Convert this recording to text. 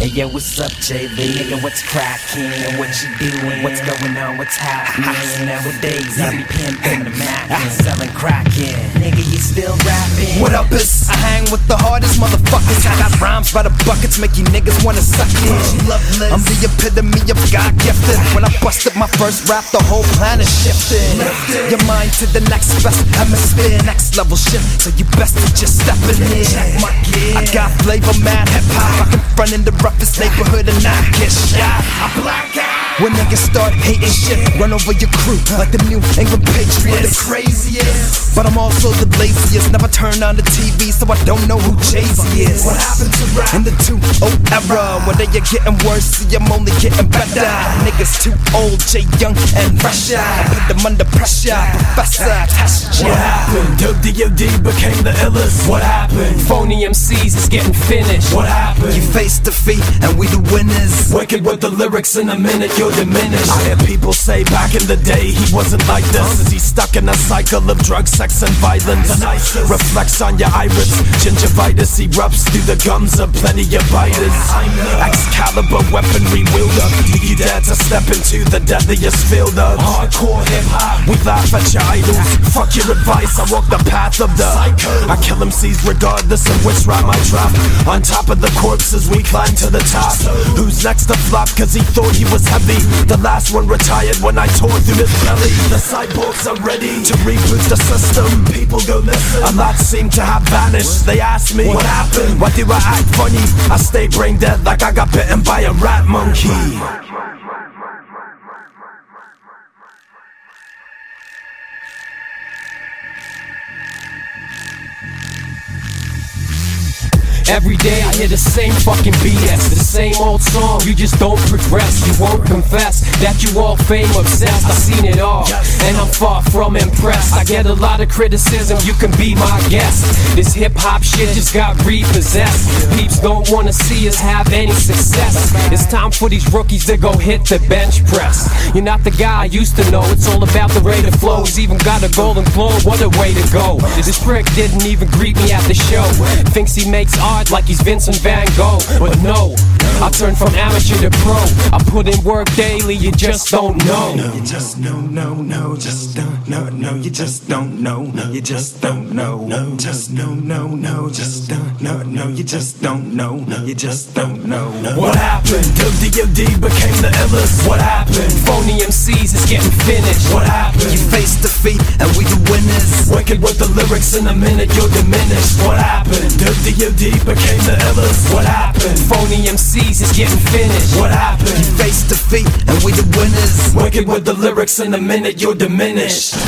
Hey yo, what's up, JV? Nigga, what's crackin'? What you doing? What's going on? What's happening? Nowadays, I be pimping the Mac and selling crackin'. Nigga, you still rapping? What up, is I hang with the hardest motherfuckers. I got rhymes by the buckets, make you niggas wanna suck it. I'm the epitome of God gifted. When I busted my first rap, the whole planet shifted. Your mind to the next best hemisphere, next level shit. So you best to just step in here. Check my gear. I got flavor, mad hip hop. I can front in the roughest neighborhood and not get shot. I black out. When niggas start hating shit, run over your crew like the New England Patriots. The craziest, but I'm also the laziest. Never turned on the TV, so I don't know who Jay-Z is. What happened to rap in the 2-0 era? One day you're getting worse, see I'm only getting better. Niggas too old, Jay Young and fresher. I put them under pressure, Professor, test ya. What happened? Dope D.O.D. became the illest. What happened? Phony MCs is getting finished. What happened? You face defeat and we the winners. Wicked with the lyrics in a minute, you're diminished. I hear people say back in the day he wasn't like this. Is he stuck in a cycle of drugs, sex and violence? Reflects on your iris, gingivitis erupts through the gums of plenty of biters. Excalibur weaponry wielder, do you dare to step into the deadliest field of hardcore hip-hop? We laugh at your idols, fuck your advice, I walk the path of the psycho. I kill MCs regardless of which rhyme I drop. On top of the corpses we climb to the top. Who's next to flop cause he thought he was heavy? The last one retired when I tore through his belly. The cyborgs are ready to reboot the system. People go listen, a lot seem to have vanished. They ask me, what happened? Why do I act funny? I stay brain dead like I got bitten by a rat monkey. Every day I hear the same fucking BS, the same old song, you just don't progress. You won't confess that you all fame obsessed. I've seen it all, and I'm far from impressed. I get a lot of criticism, you can be my guest. This hip-hop shit just got repossessed. Peeps don't wanna see us have any success. It's time for these rookies to go hit the bench press. You're not the guy I used to know, it's all about the rate of flow. He's even got a golden globe, what a way to go. This prick didn't even greet me at the show. Thinks he makes art like he's Vincent Van Gogh, but no, I turned from amateur to pro. I put in work daily, you just don't know. You just no, just don't know, no, you just don't know, you just don't know, just no, just don't know, no, you just don't know, you just don't know. What happened? Dope D.O.D. became the illest. What happened? Phony MCs is getting finished. What happened? You face defeat and we the winners. Wicked with the lyrics in a minute, you're diminished. What happened? Dope D.O.D. became the illest. What happened? Phony MCs is getting finished. What happened? You face defeat and we the winners. Wicked with the lyrics in a minute, you're diminished.